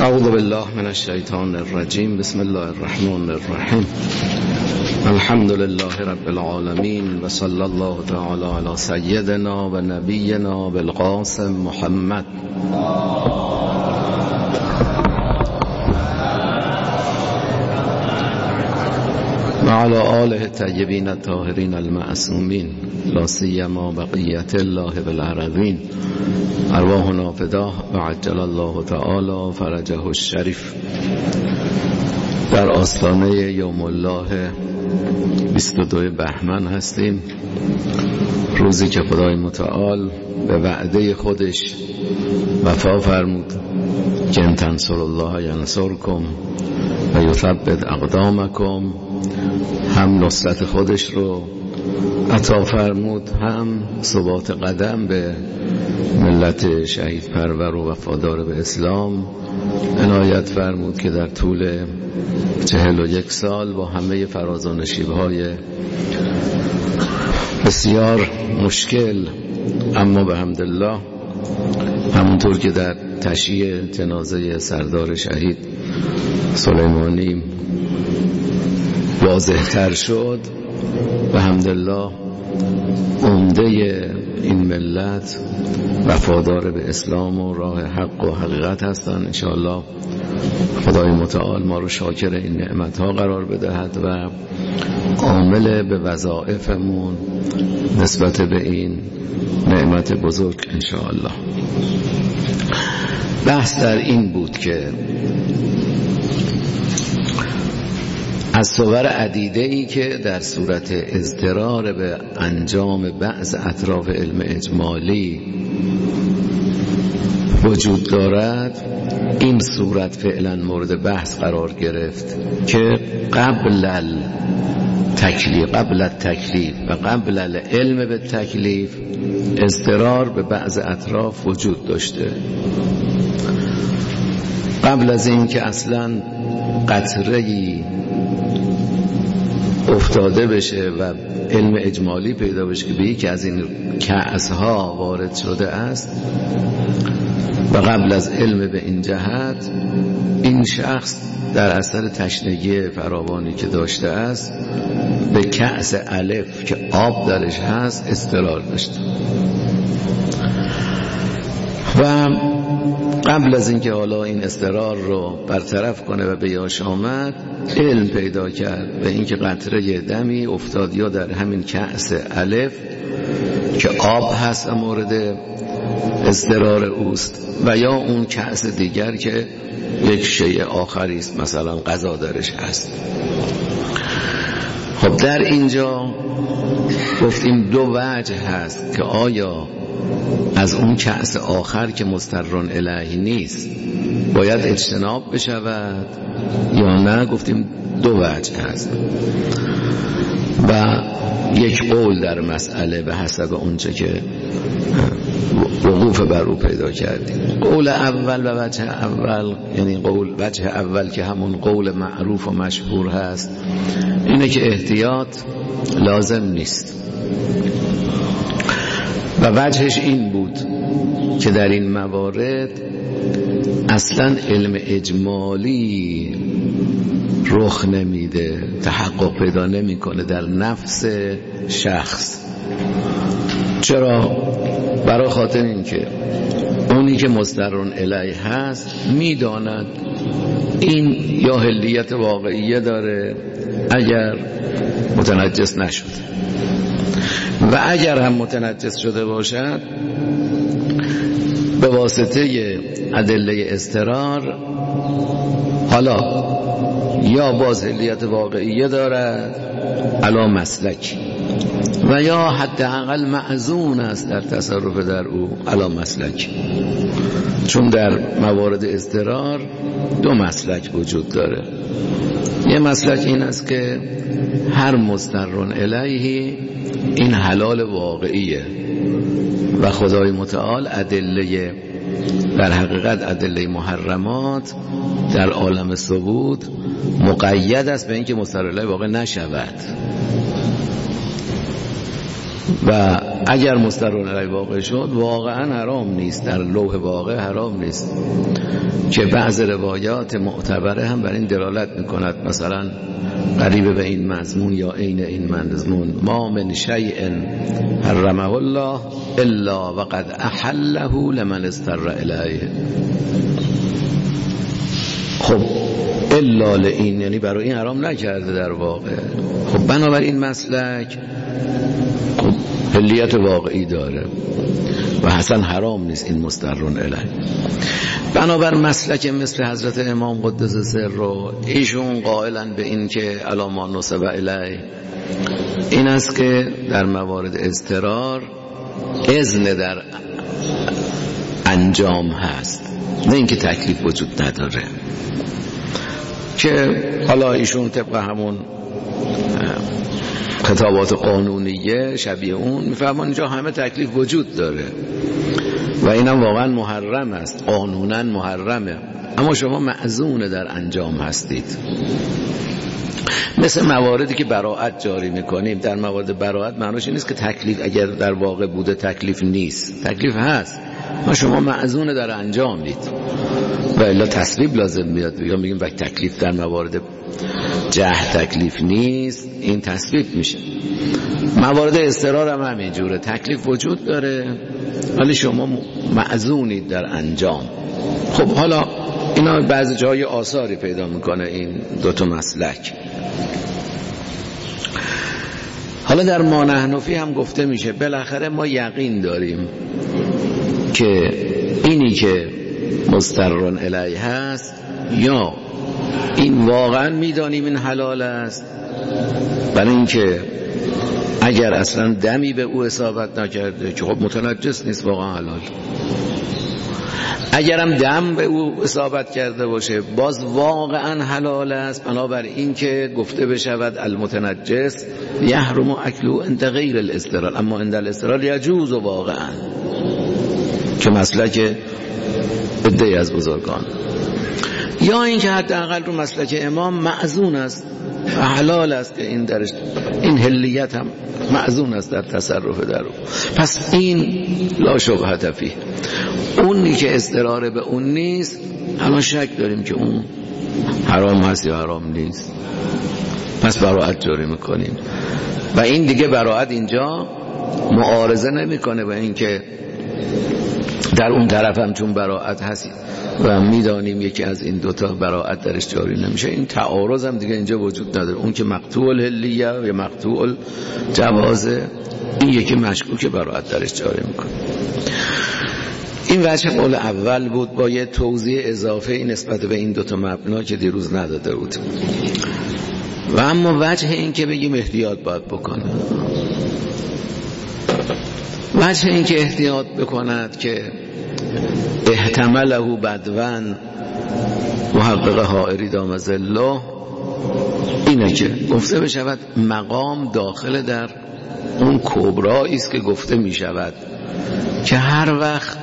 اعوذ بالله من الشیطان الرجیم. بسم الله الرحمن الرحیم. الحمد لله رب العالمین و صلی الله تعالی علی سیدنا و نبینا بالقاسم محمد و علی آله الطیبین الطاهرین المعصومین لا سیما بقیت الله بالعربین ارواحنا فداه و عجل الله تعالی فرجه الشریف. در آستانه یوم الله 22 بهمن هستیم، روزی که خدای متعال به وعده خودش وفا فرمود که ان تنصروا الله ینصرکم و یثبت اقدامکم. هم نصرت خودش رو عطا فرمود، هم ثبات قدم به ملت شهید پرور و وفادار به اسلام عنایت فرمود که در طول 41 سال با همه فراز و نشیب‌های بسیار مشکل، اما به حمدالله همونطور که در تشییع جنازه سردار شهید سلیمانی واضح تر شد، به حمدالله عمده این ملت وفادار به اسلام و راه حق و حقیقت هستند. انشاءالله خدای متعال ما رو شاکر این نعمت ها قرار بدهد و عامل به وظایفمون نسبت به این نعمت بزرگ انشاءالله. بحث در این بود که از صور عدیده‌ای که در صورت اضطرار به انجام بعض اطراف علم اجمالی وجود دارد، این صورت فعلا مورد بحث قرار گرفت که قبل التکلیف و قبل العلم به تکلیف اضطرار به بعض اطراف وجود داشته. قبل از این که اصلا قطره‌ای افتاده بشه و علم اجمالی پیدا بشه که به یکی از این کأس‌ها وارد شده است و قبل از علم به این جهت، این شخص در اثر تشنگی فراوانی که داشته است به کأس الف که آب درش هست اضطرار داشته و قبل از اینکه حالا این اضطرار رو برطرف کنه و به یاش آمد، علم پیدا کرد به اینکه قطره دمی افتاد یا در همین کأس الف که آب هست و مورد اضطرار اوست، و یا اون کأس دیگر که یک شیء آخری است، مثلا غذا درش هست. خب در اینجا گفتیم دو وجه هست که آیا از اون کأس آخر که مضطرون الیه نیست باید اجتناب بشود یا نه. گفتیم دو وجه هست و یک قول در مسئله به حسب اونچه که وقوف بر او پیدا کردیم. قول اول و وجه اول، یعنی وجه اول که همون قول معروف و مشهور هست، اینه که احتیاط لازم نیست و وجهش این بود که در این موارد اصلا علم اجمالی رخ نمیده، تحقق پیدا نمیکنه در نفس شخص. چرا؟ برای خاطر این که اونی که مضطرون الیه هست میداند این یا حلیت واقعیه داره اگر متنجس نشده، و اگر هم متنجس شده باشد به واسطه ادله اضطرار حالا یا باز حلیت واقعیه دارد علا مسلک و یا حداقل معزون است در تصرف در او علا مسلک. چون در موارد اضطرار دو مسلک وجود داره. یه مسلک این است که هر مضطرون الیه این حلال واقعیه و خدای متعال ادله، در حقیقت ادله محرمات در عالم ثبوت مقید است به اینکه مضطر الیه واقع نشود و اگر مضطرون الیه واقع شد واقعا حرام نیست، در لوح واقع حرام نیست، که بعض روایات معتبره هم بر این دلالت میکند، مثلا قریب به این مضمون یا عین این مضمون: ما من شیء حرمه الله الا وقد احله لمن اضطر الیه. خب الا لئین یعنی برای این حرام نکرده در واقع. خب بنابراین مسلک خب حلیت واقعی داره و حسن حرام نیست این مضطرون الیه. بنابر مسلک مثل حضرت امام قدس سره، ایشون قائلن به این که علاما نصب الیه این است که در موارد اضطرار اذن در انجام هست، نه اینکه تکلیف وجود نداره، که حالا ایشون طبق همون خطابات قانونیه شبیه اون میفهمون اینجا همه تکلیف وجود داره و اینم واقعا محرم است، قانونا محرمه، اما شما معذون در انجام هستید. مثل مواردی که براءت جاری میکنیم، در موارد براءت معنیش نیست که تکلیف اگر در واقع بوده تکلیف نیست، تکلیف هست، ما شما معذون در انجامید و الا تصویب لازم میاد، یا میگیم وقت تکلیف در موارد جهل تکلیف نیست، این تصویب میشه. موارد اضطرار هم همینجوره، تکلیف وجود داره ولی شما معذونید در انجام. خب حالا اینا بعضی جای آثاری پیدا میکنه این دوتا مسلک. حالا در ما نحنفی هم گفته میشه بالاخره ما یقین داریم که اینی که مضطرون الیه هست، یا این واقعا میدانیم این حلال است، برای اینکه اگر اصلا دمی به او اصابت نکرده که خب متنجس نیست، واقعا حلال. اگرم دم به او اصابت کرده باشه باز واقعا حلال است، بنابراین این که گفته بشود المتنجس یحرم اکلو عند غیر الاضطرار، اما عند الاضطرار یجوز واقعا، که مسلک عده‌ای از بزرگان. یا این که حداقل رو مسلک امام معذون است، حلال است که این درش این حلیت هم معذون است در تصرف در او. پس این لا شبهه فیه. اونی که اضطرار به اون نیست الان شک داریم که اون حرام هست یا حرام نیست، پس براءت جاری میکنیم و این دیگه براءت اینجا معارضه نمیکنه با این که در اون طرف هم چون براءت هست و میدانیم یکی از این دوتا براءت درش جاری نمیشه، این تعارض هم دیگه اینجا وجود نداره. اون که مقطوع الحلیه یا مقطوع الجوازه، این یکی مشکوک براءت درش جاری میکنه. این وجه قول اول بود با یه توضیح اضافه نسبت به این دوتا مبنا که دیروز نداده بود. و اما وجه این که بگیم احتیاط باید بکنه، وجه این که احتیاط بکند که احتمله بدون محقق حائری دام ظله، اینه که گفته بشود مقام داخل در اون کبرایی است که گفته می شود که هر وقت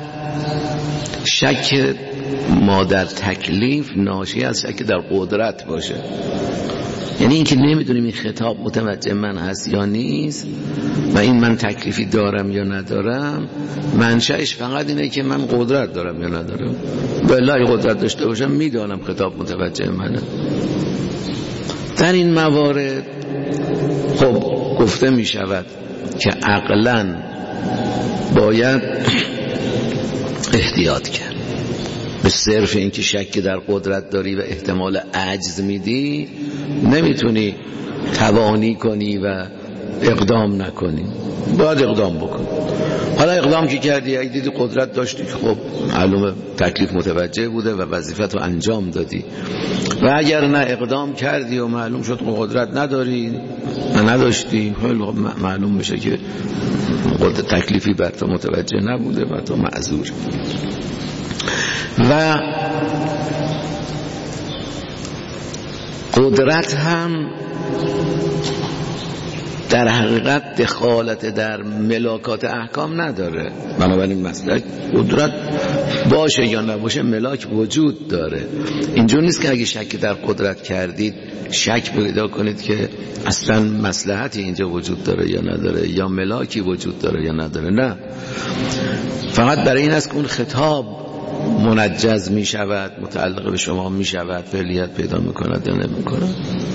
شک ما در تکلیف ناشی از شک در قدرت باشه، یعنی اینکه نمیدونیم این خطاب متوجه من هست یا نیست و این من تکلیفی دارم یا ندارم، منشأش فقط اینه که من قدرت دارم یا ندارم. والله قدرت داشته باشم میدانم خطاب متوجه منه. در این موارد خب گفته می شود که عقلاً باید احتیاط کرد. به صرف اینکه شک در قدرت داری و احتمال عجز میدی نمیتونی توانی کنی و اقدام نکنی، باید اقدام بکن. حالا اقدام که کردی اگه دیدی قدرت داشتی که خب معلومه تکلیف متوجه بوده و وظیفت رو انجام دادی، و اگر نه اقدام کردی و معلوم شد قدرت نداری و نداشتی، معلوم میشه که قدرت تکلیفی بر تو متوجه نبوده و تو معذور. و قدرت هم در حقیقت دخالت در ملاکات احکام نداره. بنابراین مسئله قدرت باشه یا نباشه ملاک وجود داره. اینجور نیست که اگه شک در قدرت کردید شک پیدا کنید که اصلا مصلحتی اینجا وجود داره یا نداره، یا ملاکی وجود داره یا نداره. نه، فقط برای این است که اون خطاب منجز می شود، متعلق به شما می شود، فعلیت پیدا می کند یا نمی کند.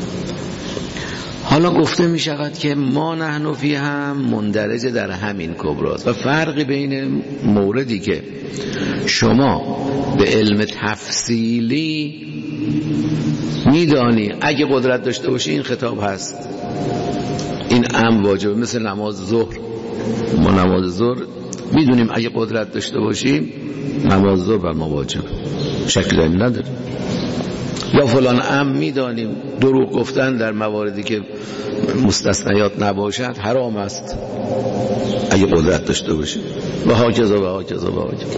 حالا گفته می شود که ما نحن فی هم مندرج در همین کبراست و فرقی بین موردی که شما به علم تفصیلی میدانی اگه قدرت داشته باشی این خطاب هست، این امر واجبه، مثل نماز ظهر. ما نماز ظهر میدونیم اگه قدرت داشته باشیم نماز ظهر بر ما واجبه، شکلی داریم نداره. یا فلان امر میدانیم دروغ گفتن در مواردی که مستثنیات نباشد حرام است اگه قدرت داشته باشیم، و هاکذا و هاکذا و هاکذا.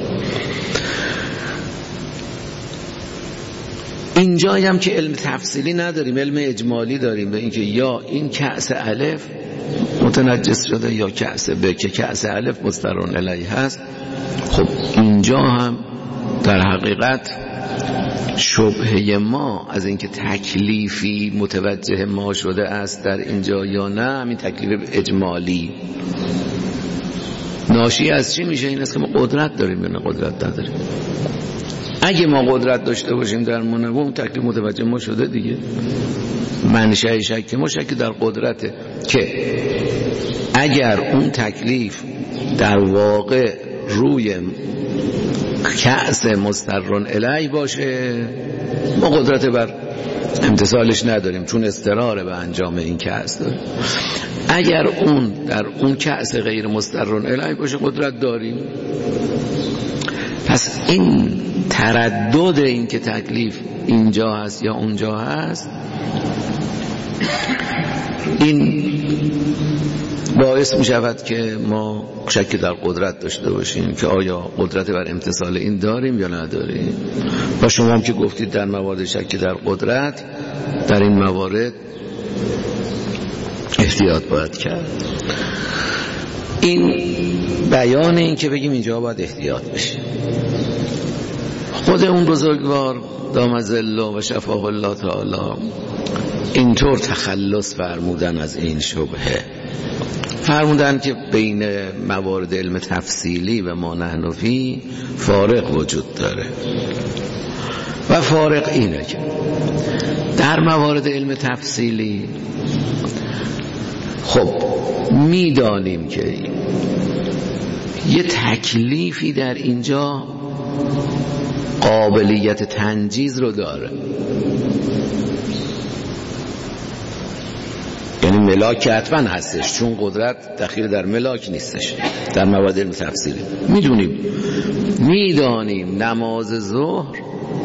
اینجا هم که علم تفصیلی نداریم، علم اجمالی داریم به اینکه یا این کأس الف متنجس شده یا کأس ب، که کأس الف مسترون الیه هست. خب اینجا هم در حقیقت شبهه ما از اینکه تکلیفی متوجه ما شده است در اینجا یا نه، همین تکلیف اجمالی ناشی از چی میشه؟ این است که ما قدرت داریم یا نه قدرت نداریم. اگه ما قدرت داشته باشیم در منبه اون تکلیف متوجه ما شده دیگه. منشأ شک ما شک در قدرته که اگر اون تکلیف در واقع روی کأس مسترون الی باشه ما قدرت بر امتصالش نداریم چون اضطرار به انجام این کأس داریم. اگر اون در اون کأس غیر مسترون الی باشه قدرت داریم. پس این تردد این که تکلیف اینجا هست یا اونجا هست، این باعث می شود که ما شک در قدرت داشته باشیم که آیا قدرت بر امتصال این داریم یا نداریم. و شما هم که گفتید در موارد شک در قدرت، در این موارد احتیاط باید کرد. این بیان این که بگیم اینجا باید احتیاط بشیم. خود اون بزرگوار دام ظله و شفاه الله تعالی اینطور تخلص فرمودن از این شبهه. فرمودن که بین موارد علم تفصیلی و ما نحن فی فارق وجود داره و فارق اینه که در موارد علم تفصیلی خب میدانیم که یه تکلیفی در اینجا قابلیت تنجیز رو داره، یعنی ملاک حتما هستش چون قدرت دخیل در ملاک نیستش. در موارد علم تفصیلی میدانیم نماز ظهر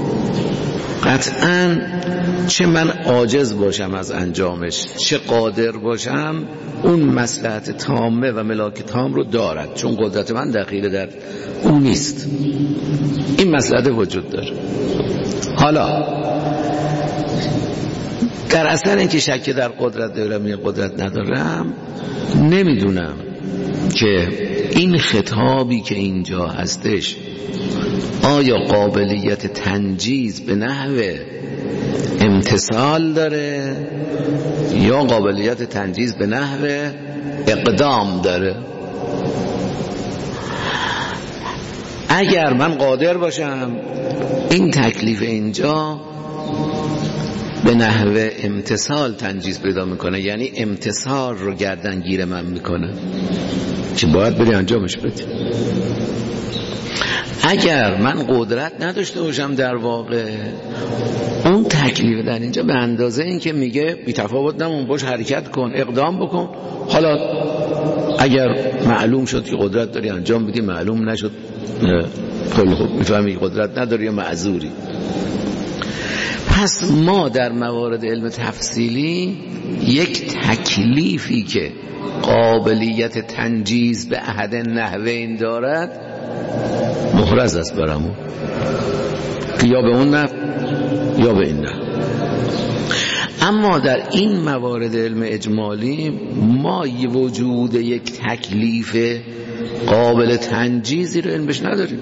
قطعا چه من عاجز باشم از انجامش چه قادر باشم اون مصلحت تامه و ملاک تام رو دارد چون قدرت من دخیل در اون نیست. این مصلحت وجود داره. حالا در اثر اینکه شک در قدرت دارم یا قدرت ندارم، نمیدونم که این خطابی که اینجا هستش آیا قابلیت تنجیز به نحو امتصال داره یا قابلیت تنجیز به نحو اقدام داره. اگر من قادر باشم این تکلیف اینجا به نحو امتصال تنجیز پیدا میکنه، یعنی امتصال رو گردنگیر من میکنه که باید بری انجامش بدی. اگر من قدرت نداشته باشم در واقع اون تکلیف در اینجا به اندازه این که میگه بی تفاوت نمون باش حرکت کن اقدام بکن. حالا اگر معلوم شد که قدرت داری انجام بدی، معلوم نشد خیلی خوب میفهمی قدرت نداری یا معذوری. پس ما در موارد علم تفصیلی یک تکلیفی که قابلیت تنجیز به احد نحوین دارد محرز است برامون که یا به اون نحو یا به این نحو. اما در این موارد علم اجمالی ما وجود یک تکلیف قابل تنجیزی رو علمش نداریم،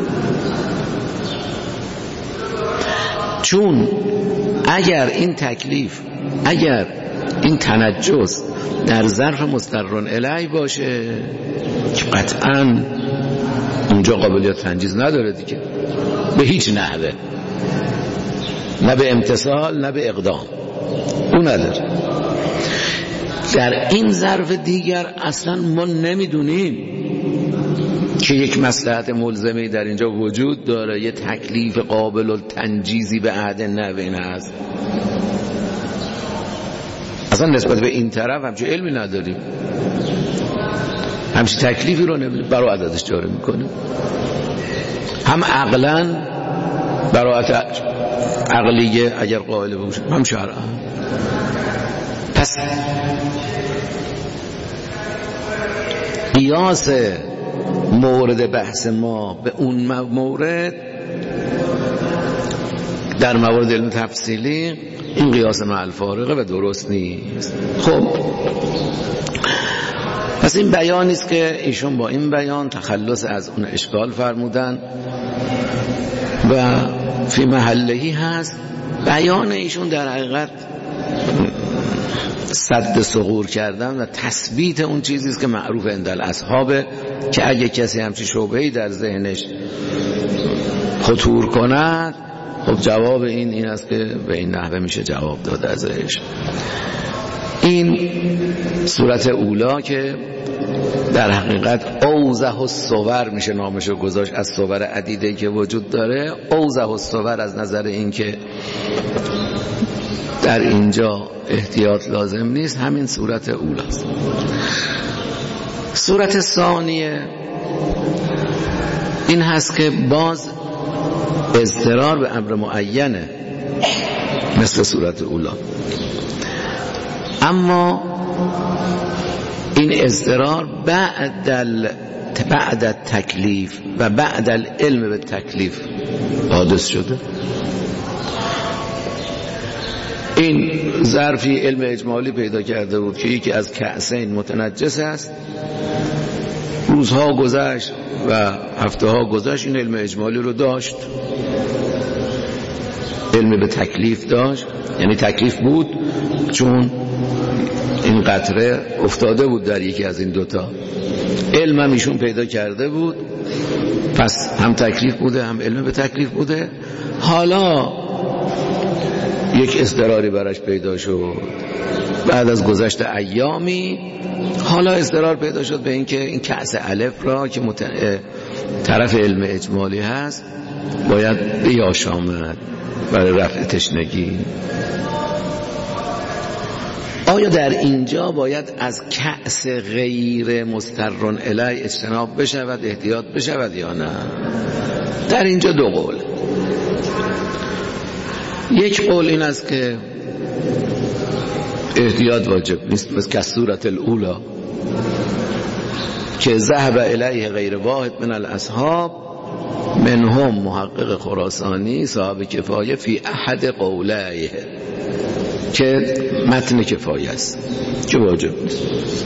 چون اگر این تکلیف، اگر این تنجس در ظرف مسترن الی باشه که قطعاً اونجا قابلیت تنجیز نداره دیگه به هیچ نحوه، نه به امتثال نه به اقدام، اون نداره. در این ظرف دیگر اصلا ما نمیدونیم که یک مصلحت ملزمی در اینجا وجود داره، یه تکلیف قابل تنجیزی به عهد نوین هست، اصلا نسبت به این طرف همچه علمی نداریم، همچه تکلیفی رو برای عددش جاری میکنیم، هم عقلا براعت عقلیه اگر قائل باشیم، هم شرعا. پس قیاس مورد بحث ما به اون مورد در موارد علم تفصیلی این قیاس مع الفارقه و درست نیست. خب پس این بیانی است که ایشون با این بیان تخلص از اون اشکال فرمودن و فی محلهی هست. بیان ایشون در حقیقت سد ثغور کردن و تثبیت اون چیزی است که معروف عند الاصحابه، که اگه کسی همچین شبهه‌ای در ذهنش خطور کند، خب جواب این است که به این نحوه میشه جواب داد ازش. این صورت اولا که در حقیقت اوضح الصور میشه نامشو گذاشت از صور عدیده‌ای که وجود داره. اوضح الصور از نظر این که در اینجا احتیاط لازم نیست، همین صورت اولاست. صورت ثانیه این هست که باز اضطرار به امر معینه مثل صورت اولا، اما این اضطرار بعد تکلیف و بعد العلم به تکلیف حادث شده. این ظرفی علم اجمالی پیدا کرده بود که یکی از کأسین متنجس است، روزها گذشت و هفته ها گذشت، این علم اجمالی رو داشت، علم به تکلیف داشت، یعنی تکلیف بود چون این قطره افتاده بود در یکی از این دوتا، علم هم ایشون پیدا کرده بود، پس هم تکلیف بوده هم علم به تکلیف بوده. حالا یک اضطراری براش پیدا شد بعد از گذشت ایامی، حالا اضطرار پیدا شد به اینکه این کأس الف را که طرف علم اجمالی هست باید بیاشامد برای رفع تشنگی. آیا در اینجا باید از کأس غیر مسترن الی اجتناب بشود، احتیاط بشود یا نه؟ در اینجا دو قول. یک قول این است که احتیاط واجب نیست، مثل که صورت الاولا که ذهب الیه غیر واحد من الاصحاب منهم محقق خراسانی صاحب کفایه فی احد قولیه، که متن کفایه است که واجب نیست.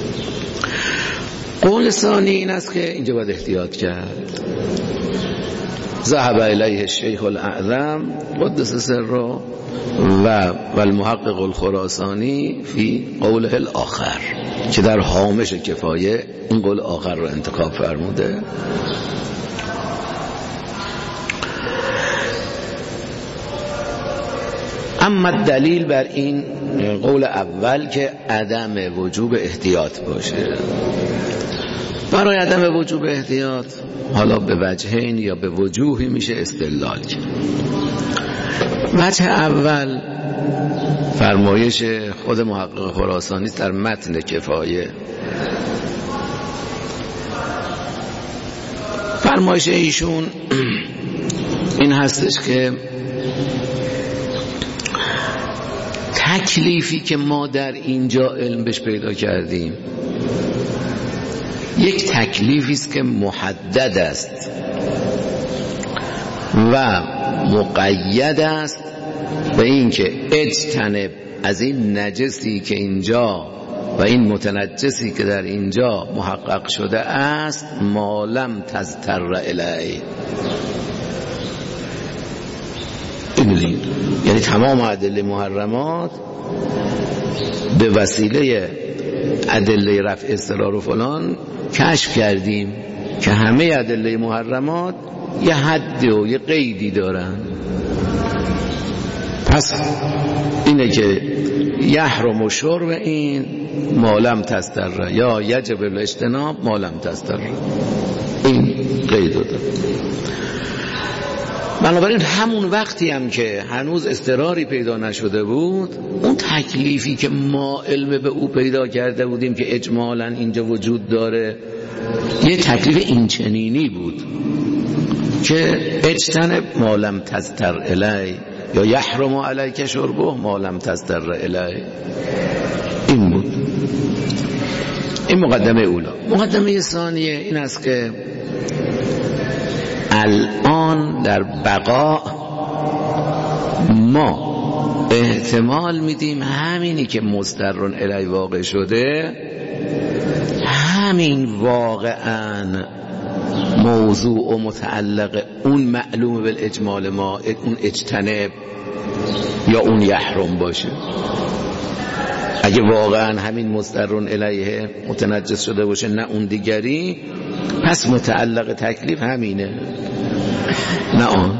قول ثانی این است که اینجا باید احتیاط کرد. ذهب الیه الشیخ الاعظم قدس سره و المحقق الخراسانی فی قوله الاخر، که در هامش کفایه این قول آخر رو انتخاب فرموده. اما دلیل بر این قول اول که عدم وجوب احتیاط باشه. برای عدم وجوب احتیاط حالا به وجهین یا به وجوهی میشه استدلال کرد. وجه اول فرمایش خود محقق خراسانی در متن کفایه. فرمایش ایشون این هستش که تکلیفی که ما در اینجا علم بهش پیدا کردیم یک تکلیفی است که محدد است و مقید است به این که اجتنب از این نجسی که اینجا و این متنجسی که در اینجا محقق شده است ما لم تضطر الیه. یعنی تمام ادله محرمات به وسیله ادله رفع اضطرار و فلان کشف کردیم که همه ادله محرمات یه حد و یه قیدی دارن. پس اینه که یحرم شرب این ما لم تضطر یا یجب الاجتناب ما لم تضطر، این قید داره. بنابراین همون وقتی هم که هنوز اضطراری پیدا نشده بود، اون تکلیفی که ما علم به او پیدا کرده بودیم که اجمالاً اینجا وجود داره یه تکلیف اینچنینی بود که اجتنب ما لم تضطر الی یا یحرم علیک شربه ما لم تضطر الی. این بود. این مقدمه اولا. مقدمه ثانیه این است که الان در بقا ما احتمال میدیم همینی که مضطرون الی واقع شده همین واقعا موضوع و متعلق اون معلوم بالاجمال ما اون اجتنب یا اون یحرم باشه. اگه واقعا همین مضطرون الیه متنجس شده باشه نه اون دیگری، پس متعلق تکلیف همینه نه آن.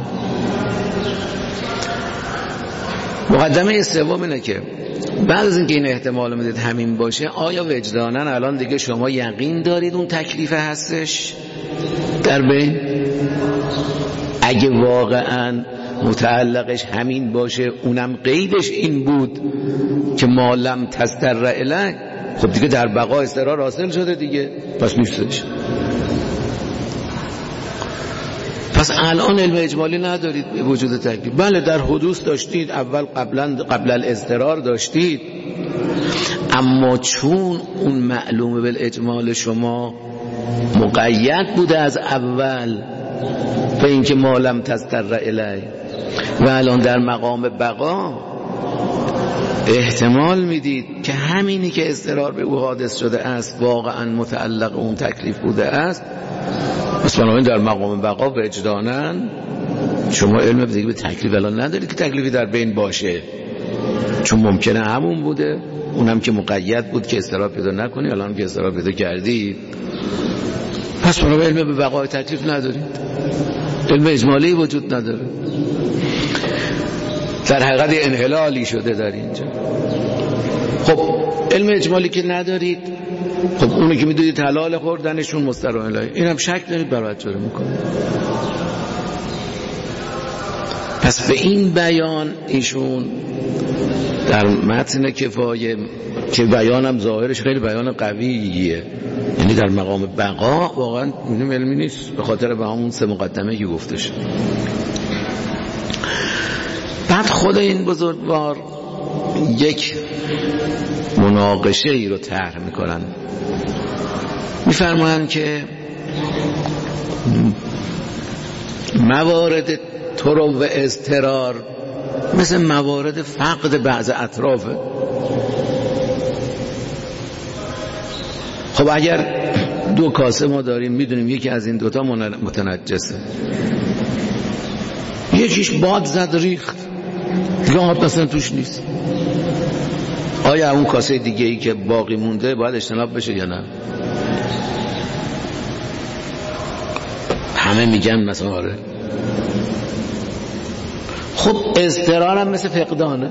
مقدمه سوم اینه که بعد از اینکه این احتمال میدید همین باشه، آیا وجداناً الان دیگه شما یقین دارید اون تکلیف هستش در بین؟ اگه واقعاً متعلقش همین باشه، اونم قیدش این بود که ما لم تضطر الیه، خب دیگه در بقا اضطرار حاصل شده دیگه، پس نیستش. پس الان علم اجمالی ندارید به وجود تکلیف. بله در حدوث داشتید، اول قبل الاضطرار داشتید، اما چون اون معلومه بالاجمال شما مقید بوده از اول به اینکه ما لم تضطر الیه و الان در مقام بقا احتمال میدید که همینی که اضطرار به او حادث شده است واقعا متعلق اون تکلیف بوده است، پس بنابراین در مقام بقا وجداناً شما علم دیگه به تکلیف الان ندارید که تکلیفی در بین باشه، چون ممکنه همون بوده، اونم که مقید بود که اضطرار پیدا نکنی، الان که اضطرار پیدا کردی، پس بنابراین علم به بقای تکلیف ندارید، علم اجمالی وجود نداره. در حقیقت انحلالی شده در اینجا. خب علم اجمالی که ندارید، خب اونی که میدونید حلال خوردنشون مضطر الیه، اینم شک دارید برای چاره میکنه. پس به این بیان ایشون در متن کفایه که بیانم ظاهرش خیلی بیان قویه، یعنی در مقام بقا واقعا علمی نیست به خاطر به همون سه مقدمه که گفتش. بعد خود این بزرگوار یک مناقشه ای رو طرح میکنن، میفرمایند که موارد طرق و اضطرار مثل موارد فقد بعض اطرافه. خب اگر دو کاسه ما داریم، میدونیم یکی از این دوتا متنجسه، یکیش باد زد ریخت دیگه آب مثلا توش نیست، آیا اون کاسه دیگه ای که باقی مونده باید اجتناب بشه یا نه؟ همه میگن مثلا آره. خب اضطرارم مثل فقدانه.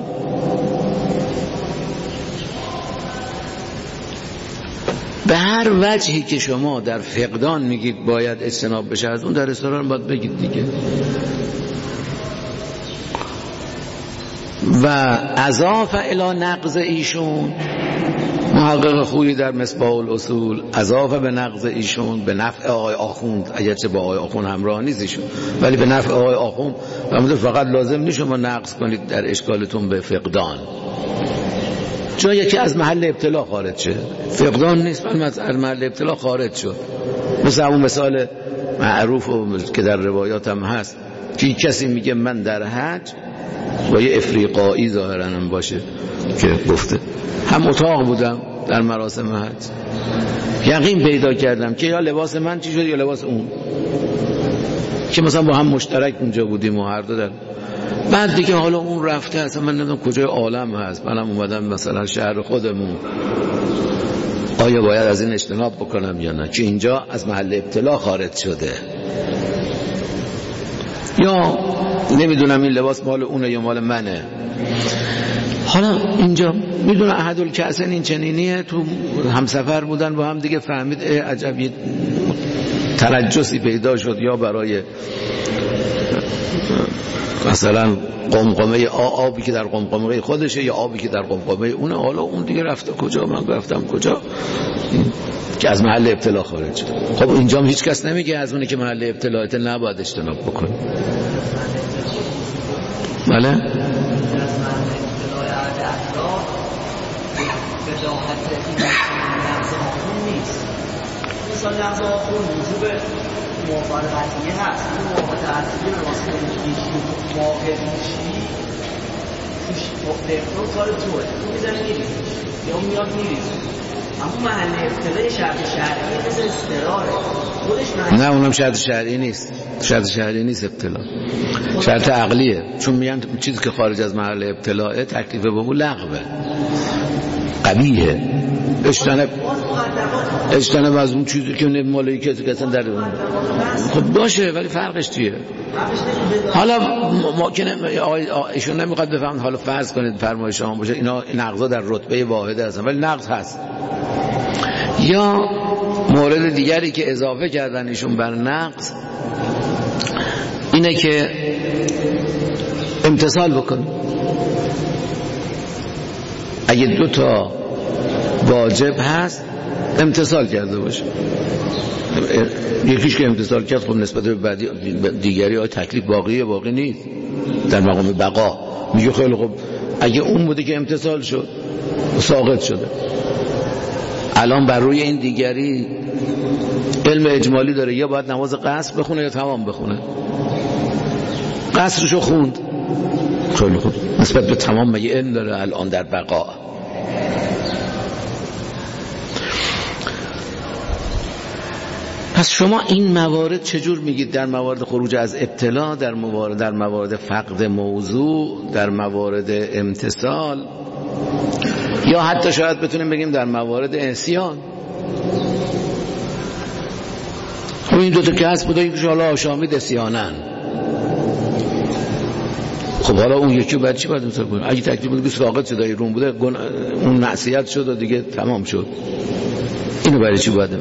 به هر وجهی که شما در فقدان میگید باید اجتناب بشه از اون، در اضطرار باید بگید دیگه. و اضافه الی نقض ایشون، محقق خویی در مصباح الاصول اضافه به نقض ایشون به نفع آقای آخوند، اگرچه با آقای آخوند همراه نیست ایشون، ولی به نفع آقای آخوند فقط لازم نیست شما نقض کنید در اشکالتون به فقدان، جایی که از محل ابتلا خارج شه، فقدان نیست ولی از محل ابتلا خارج شد. مثل اون مثال معروف که در روایات هم هست که کسی میگه من در حج با یه افریقایی ظاهرا هم باشه که گفته. هم اتاق بودم در مراسم حج، یقین پیدا کردم که یا لباس من چی شد یا لباس اون، که مثلا با هم مشترک اونجا بودیم و هر دو در. بعد دیگه حالا اون رفته، اصلا من نمیدونم کجای عالم هست، منم اومدم مثلا شهر خودمون، آیا باید از این اجتناب بکنم یا نه، که اینجا از محل ابتلا خارج شده، یا نمیدونم این لباس مال اونه یا مال منه. حالا اینجا میدونه احدالکأسین این چنینیه، تو همسفر بودن با هم دیگه، فهمید عجب یه ترجسی پیدا شد، یا برای مثلا قمقمه آبی که در قمقمه خودشه یا آبی که در قمقمه اونه. حالا اون دیگه رفته کجا، من رفتم کجا، که از محل ابتلا خارج شد. خب اینجا هیچ کس نمیگه از اونه که محل ابتلاته نباید اجتناب بکنی. بله مثلا لحظه آخر وجوب موافقت قطعیه هست، این موافقت قطعیه به واسطه موافقت میشی توش دفرون کار توه، تو میزنه میریزش یا میاد میریزه. اما محل ابتلای شرط شرعی مثل استراره خودش نه، اونم شرط شرعی نیست، شرط شرعی نیست ابتلا، شرط عقلیه. چون میگن چیزی که خارج از محل ابتلاه تکلیف به او لغوه، قبیحه. اجتناب از اون چیزی که مالایی که اصلا در اون خب باشه، ولی فرقش چیه؟ حالا ایشون نمیخواد بفهمن. حالا فرض کنید فرمایش شما باشه اینا نقضا در رتبه واحده هستن، ولی نقض هست. یا مورد دیگری که اضافه کردن ایشون بر نقض اینه که امتثال بکن. اگه 2 تا واجب هست امتثال کرده باشه. یکیش که امتثال کرد خب نسبت به دیگری های تکلیف باقی نیست، در مقام بقا. میگه خیلی خب اگه اون بوده که امتثال شد ساقط شده، الان بر روی این دیگری علم اجمالی داره، یا باید نماز قصر بخونه یا تمام بخونه. قصرشو خوند، خیلی خوب، نسبت به تمام مگه علم داره الان در بقا. پس شما این موارد چجور میگید؟ در موارد خروج از ابتلا، در موارد فقد موضوع، در موارد امتثال، یا حتی شاید بتونیم بگیم در موارد عصیان. خب این 2 تا که هست بوده، یکیش حالا آشامید عصیانن. خب حالا اون یکی بعد چی باید امتثال کنیم؟ اگه تکلیف بوده ساقط شده، روم بوده اون معصیت شد و دیگه تمام شد، اینو برای چی باید؟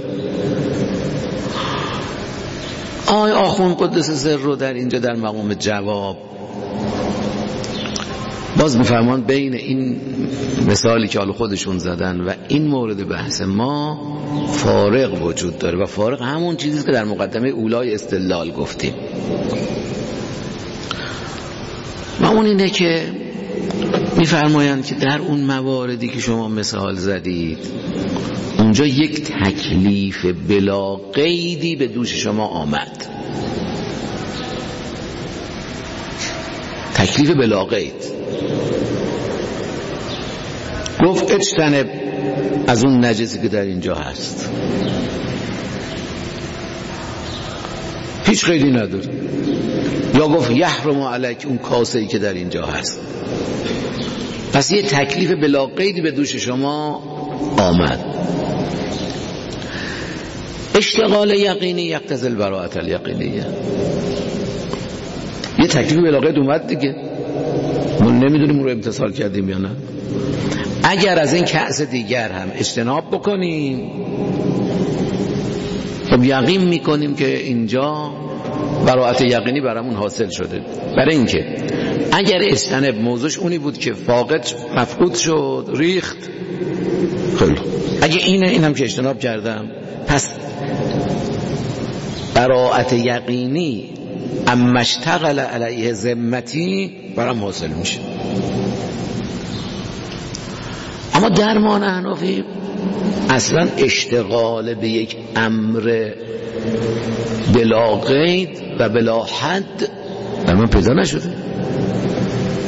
آخوند قدس سر رو در اینجا در مقام جواب باز میفرمان بین این مثالی که حالا خودشون زدن و این مورد بحث ما فارق وجود داره، و فارق همون چیزیست که در مقدمه اولای استدلال گفتیم. و اون اینه که میفرمایند که در اون مواردی که شما مثال زدید اونجا یک تکلیف بلا قیدی به دوش شما آمد، تکلیف بلا قید. گفت اجتنب از اون نجسی که در اینجا هست، هیچ قیدی نداره. یا گفت یحرم علیک اون کاسه‌ای که در اینجا هست. پس یه تکلیف بلا قیدی به دوش شما آمد. اشتغال یقینی یقتضی البراءة الیقینیه. یه تکلیف بلا قید اومد دیگه، ما نمیدونیم اون رو امتثال کردیم یا نه. اگر از این کأس دیگر هم اجتناب بکنیم خب یقین میکنیم که اینجا براءت یقینی برامون حاصل شده. برای اینکه اگر اجتناب موضوعش اونی بود که فاقد مفقود شد، ریخت، خیلی اگه این هم که اجتناب کردم، پس براءت یقینی اما اشتغل علیه ذمتی برام حاصل میشه. اما درمان احنافی اصلا اشتغال به یک امر بلا قید و بلا حد در من پیدا نشده.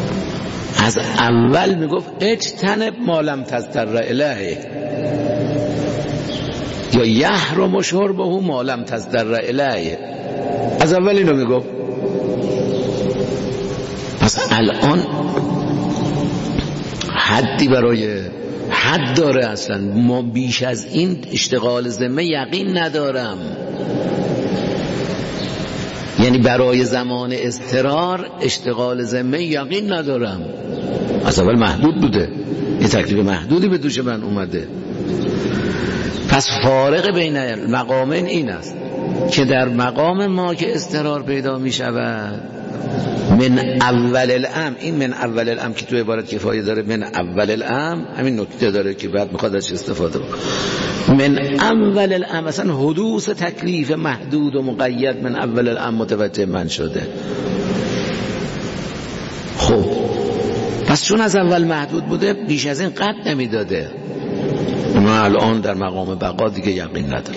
از اول میگفت اجتنب ما لم تضطر الیه، یا یحرم شربه ما لم تضطر الیه. از اول اینو میگفت. پس الان حدی برای حد داره. اصلا ما بیش از این اشتغال ذمه یقین ندارم. یعنی برای زمان اضطرار اشتغال ذمه یقین ندارم. از اول محدود بوده، یه تکلیف محدودی به دوش من اومده. پس فارق بین المقامین این است که در مقام ما که اضطرار پیدا می شود من اول الامر، این من اول الامر که تو عبارت کفایه داره، من اول الامر همین نکته داره که بعد میخواد ازش استفاده بکنه. من اول الامر مثلا حدوث تکلیف محدود و مقید من اول الامر متوجه من شده. خب پس چون از اول محدود بوده بیش از این قد نمیداده. ما الان در مقام بقا دیگه یقین نداره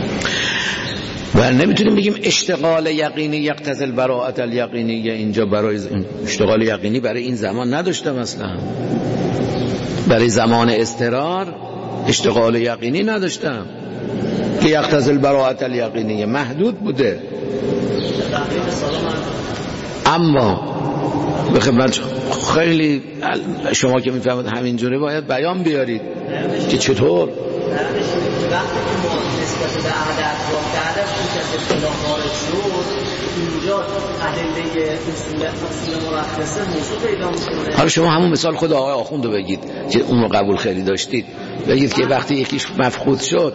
و نمیتونیم بگیم اشتغال یقینی یقتضی البراءة الیقینیه. اینجا برای اشتغال یقینی برای این زمان نداشته، مثلا برای زمان اضطرار اشتغال یقینی نداشتم که یقتضی البراءة الیقینیه، محدود بوده. اما به خدمت خیلی شما که میفهمید همینجوری باید بیان بیارید که چطور نسبت به عدد و عدد که اصطلاح خارج شد اینجا ادله اصول مرخصه موضوع پیدا می‌کنه. حالا شما همون مثال خود آقای آخوند رو بگید که اون رو قبول خیلی داشتید، بگید که وقتی یکیش مفقود شد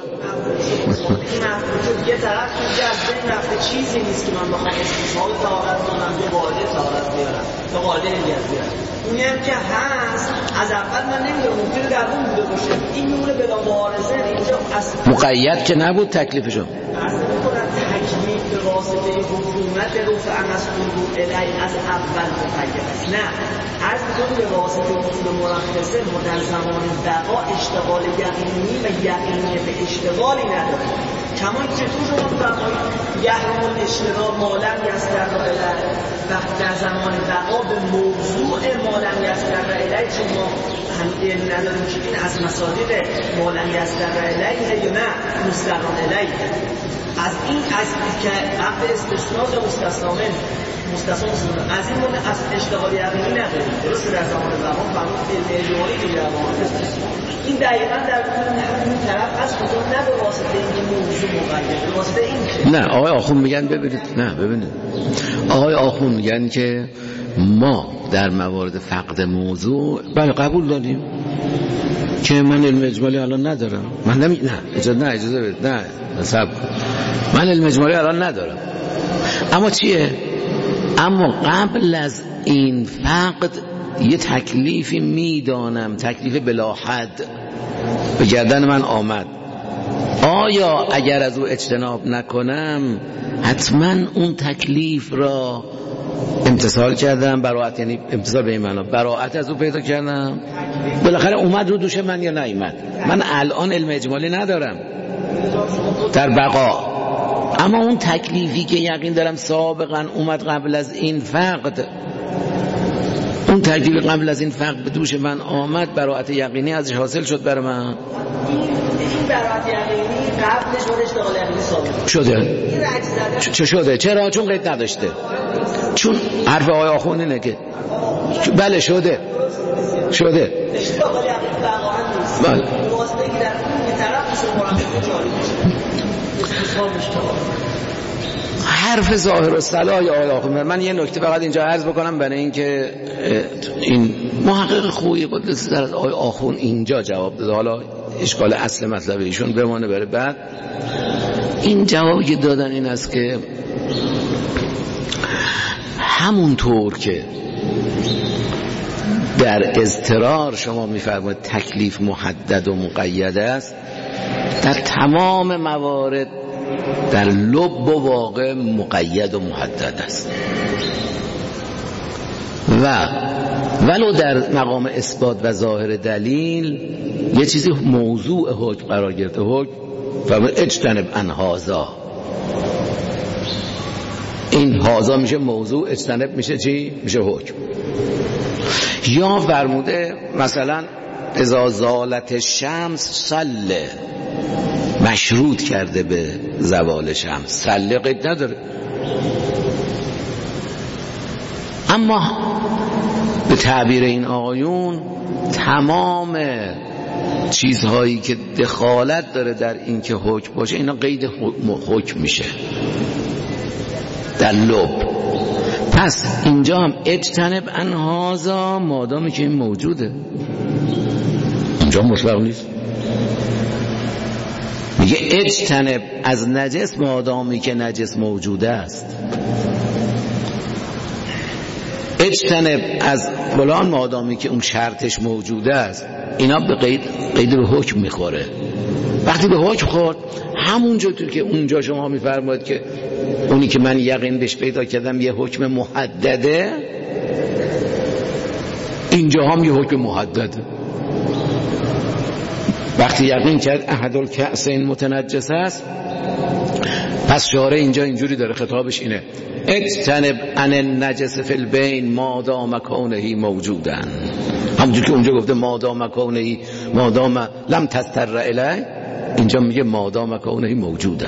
یه طرف اینجا از بین رفته چیزی نیست که من بخوام استثناء طهارت کنم یه قاعده طهارت بیارم تا قاعده علیت بیارم. اونی هم که هست از اول من نمیدونم ممکنه در اون بوده باشه، این میمونه بلا معارضه. اینجا اصلا مقید که نبود تکلیفشون اصلا میکنن تکلیف به واسطه حکومت رفع مسئول الی از اول مقید است. نه از میکنم به واسطه اصول مرخصه ما در زمان بقا اشتغال یقینی و یقینی به اشتغالی نداره. کمان چطور شما فرمایید یحرم الاشتغال مالم یستر الی وقت در زمان بقا به موضوع مالم یستر الی، چون ما هم علم نداریم که این از مصادیق مالم یستر الی یا نه مستقران الی. از این اصلی که عقد استثناء یا مستثنا از این مونه از اشتغال یقینی نداریم. درسته در زمان زمان فرمود علمی دیگه این دقیقا در اون طرف از خودم نه به واسطه این موضوع مقید، به واسطه این که نه آقای آخوند میگن ببینید آقای آخوند میگن که ما در موارد فقد موضوع بله قبول داریم که من علم اجمالی الان ندارم. من نه اجازه بدید، نه صبر، من علم اجمالی الان ندارم. اما چیه؟ اما قبل از این فقد یه تکلیفی میدانم، تکلیف بلا حد به گردن من آمد. آیا اگر از او اجتناب نکنم حتما اون تکلیف را امتثال کردم؟ براءت یعنی امتثال به این معنا براءت از او پیدا کردم، بالاخره اومد رو دوش من یا نیامد. من الان علم اجمالی ندارم در بقا، اما اون تکلیفی که یقین دارم سابقا اومد قبل از این فقد، اون تکلیف قبل از این فقد به دوش من آمد، براءت یقینی ازش حاصل شد برای من. این براءت یقینی قبلش بود اشتغال یقینی ثابت شده. چه شده؟ چرا؟ چون قید نداشته. چون حرف آقای آخوند اینه که بله شده اشتغال یقینی واقعا نیست. بله واسطه که در اون طرف اصول مرخصه جاری میشه. حرف ظاهر و صلاح آقای آخوند. من یه نکته فقط اینجا عرض بکنم برای اینکه این محقق خوبی قدس سر از آقای آخوند اینجا جواب داده، حالا اشکال اصل مطلب ایشون بمانه برای بعد. این جوابی که دادن این است که همونطور که در اضطرار شما میفرمایید تکلیف محدد و مقید است، در تمام موارد در لب و واقع مقید و محدد است. و ولو در مقام اثبات و ظاهر دلیل یه چیزی موضوع حکم قرار گرفته، حکم و اجتنب عن هذا، این هذا میشه موضوع، اجتنب میشه چی؟ میشه حکم. یا فرموده مثلا اذا زالت الشمس صله، مشروط کرده به زوال شمس، صله قید نداره. اما به تعبیر این آقایون تمام چیزهایی که دخالت داره در این که حکم باشه اینا قید حکم میشه در لب. پس اینجا هم اجتنب عن هذا مادامی که این موجوده، اونجا مطلق نیست. میگه اجتنب از نجس مادامی که نجس موجوده است، اجتنب از فلان مادامی که اون شرطش موجوده است. اینا به قید به حکم میخوره. وقتی به حکم خورد همونجا تو که اونجا شما میفرمایید که اونی که من یقین بهش پیدا کردم یه حکم محدده، اینجا هم یه حکم محدده. وقتی یقین کرد احد الکأسین متنجس است، پس شارع اینجا اینجوری داره خطابش اینه اجتنب عن النجس فی البین ما دام کونه موجودا. همونجور که اونجا گفته ما دام کونه ما دام لم تستر الیه، اینجا میگه ما دام کونه موجودا.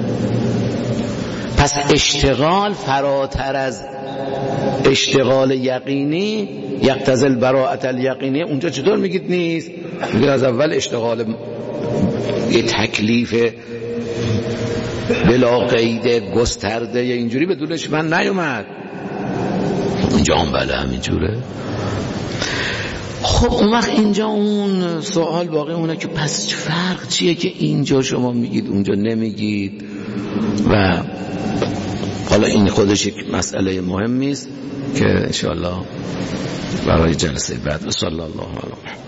پس اشتغال فراتر از اشتغال یقینی یقتضی البراءة الیقینی اونجا چطور میگید نیست؟ میگه از اول اشتغال یه تکلیف بلا قید گسترده اینجوری بدونش من نیومد، اینجا هم بله همینجوره. خب اون وقت اینجا اون سوال باقی اونه که پس فرق چیه که اینجا شما میگید اونجا نمیگید؟ و حالا این خودش یک مسئله مهمی است که انشاءالله برای جلسه بعد. صلی الله علیه و